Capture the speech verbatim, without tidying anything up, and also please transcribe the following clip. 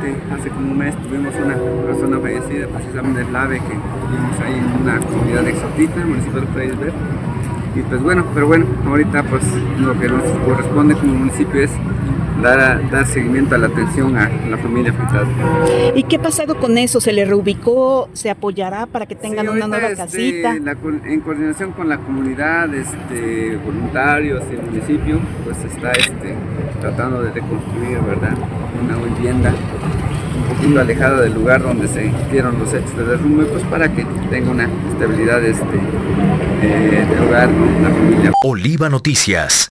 hace, hace como un mes tuvimos una persona fallecida, precisamente el ave que vivimos ahí en una comunidad exotita, en el municipio de Freisberg. Y pues bueno, pero bueno, ahorita pues lo que nos corresponde como municipio es dar, dar seguimiento a la atención a la familia afectada. ¿Y qué ha pasado con eso? ¿Se le reubicó? ¿Se apoyará para que tengan sí, una nueva este, casita? La, en coordinación con la comunidad, este, voluntarios y el municipio, pues está este, tratando de reconstruir, ¿verdad?, una vivienda un poquito alejada del lugar donde se dieron los hechos de derrumbe, pues para que tenga una estabilidad este, eh, de hogar, ¿no?, la familia. Oliva Noticias.